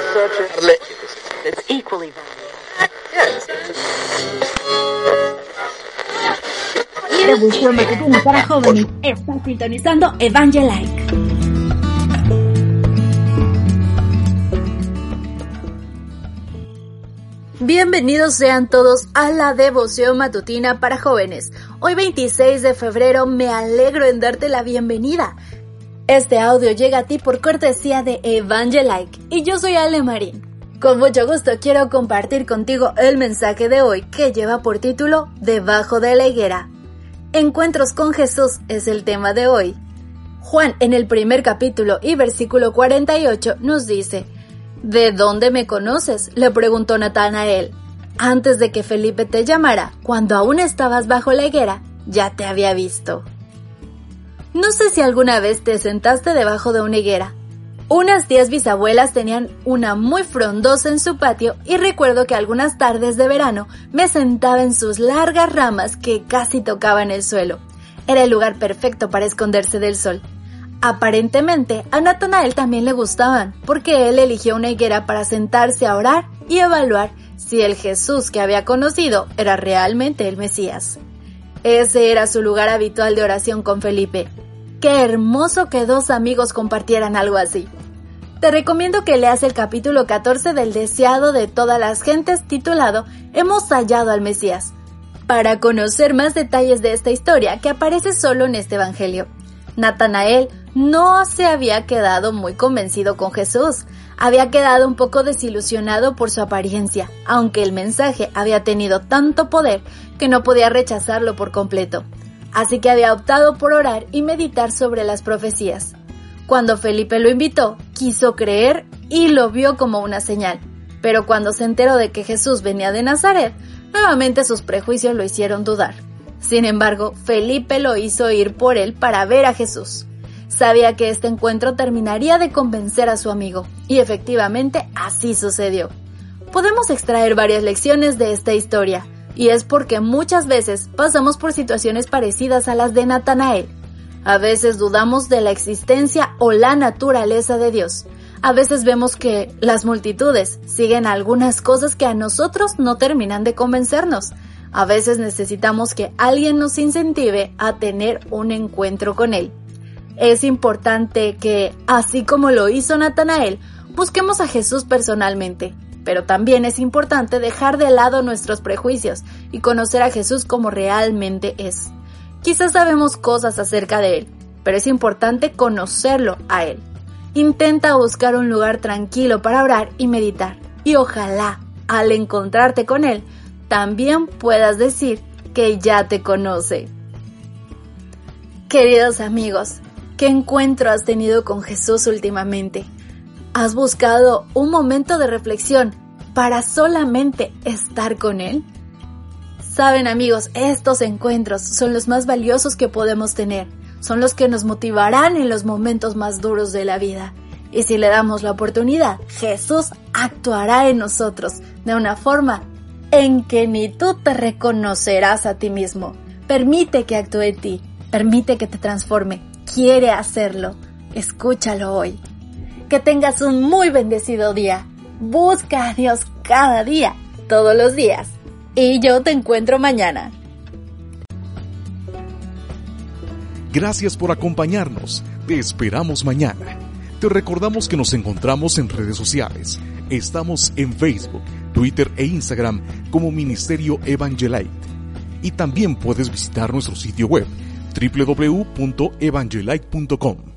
It's equally Devoción matutina para jóvenes. Está sintonizando Evangelike. Bienvenidos sean todos a la devoción matutina para jóvenes. Hoy 26 de febrero me alegro en darte la bienvenida. Este audio llega a ti por cortesía de Evangelike y yo soy Ale Marín. Con mucho gusto quiero compartir contigo el mensaje de hoy que lleva por título Debajo de la higuera. Encuentros con Jesús es el tema de hoy. Juan en el primer capítulo y versículo 48 nos dice: ¿De dónde me conoces?, le preguntó Natanael. Antes de que Felipe te llamara, cuando aún estabas bajo la higuera, ya te había visto. No sé si alguna vez te sentaste debajo de una higuera. Unas 10 bisabuelas tenían una muy frondosa en su patio y recuerdo que algunas tardes de verano me sentaba en sus largas ramas que casi tocaban el suelo. Era el lugar perfecto para esconderse del sol. Aparentemente, a Natanael también le gustaban, porque él eligió una higuera para sentarse a orar y evaluar si el Jesús que había conocido era realmente el Mesías. Ese era su lugar habitual de oración con Felipe. Qué hermoso que dos amigos compartieran algo así. Te recomiendo que leas el capítulo 14 del Deseado de todas las gentes titulado Hemos hallado al Mesías, para conocer más detalles de esta historia que aparece solo en este evangelio. Natanael no se había quedado muy convencido con Jesús, había quedado un poco desilusionado por su apariencia, aunque el mensaje había tenido tanto poder que no podía rechazarlo por completo. Así que había optado por orar y meditar sobre las profecías. Cuando Felipe lo invitó, quiso creer y lo vio como una señal, pero cuando se enteró de que Jesús venía de Nazaret, nuevamente sus prejuicios lo hicieron dudar. Sin embargo, Felipe lo hizo ir por él para ver a Jesús. Sabía que este encuentro terminaría de convencer a su amigo, y efectivamente así sucedió. Podemos extraer varias lecciones de esta historia, y es porque muchas veces pasamos por situaciones parecidas a las de Natanael. A veces dudamos de la existencia o la naturaleza de Dios. A veces vemos que las multitudes siguen algunas cosas que a nosotros no terminan de convencernos. A veces necesitamos que alguien nos incentive a tener un encuentro con Él. Es importante que, así como lo hizo Natanael, busquemos a Jesús personalmente. Pero también es importante dejar de lado nuestros prejuicios y conocer a Jesús como realmente es. Quizás sabemos cosas acerca de Él, pero es importante conocerlo a Él. Intenta buscar un lugar tranquilo para orar y meditar, y ojalá, al encontrarte con Él, también puedas decir que ya te conoce. Queridos amigos, ¿qué encuentro has tenido con Jesús últimamente? ¿Has buscado un momento de reflexión para solamente estar con Él? Saben, amigos, estos encuentros son los más valiosos que podemos tener. Son los que nos motivarán en los momentos más duros de la vida. Y si le damos la oportunidad, Jesús actuará en nosotros de una forma en que ni tú te reconocerás a ti mismo. Permite que actúe en ti. Permite que te transforme. Quiere hacerlo. Escúchalo hoy. Que tengas un muy bendecido día. Busca a Dios cada día, todos los días. Y yo te encuentro mañana. Gracias por acompañarnos. Te esperamos mañana. Te recordamos que nos encontramos en redes sociales. Estamos en Facebook, Twitter e Instagram como Ministerio Evangelite. Y también puedes visitar nuestro sitio web www.evangelite.com.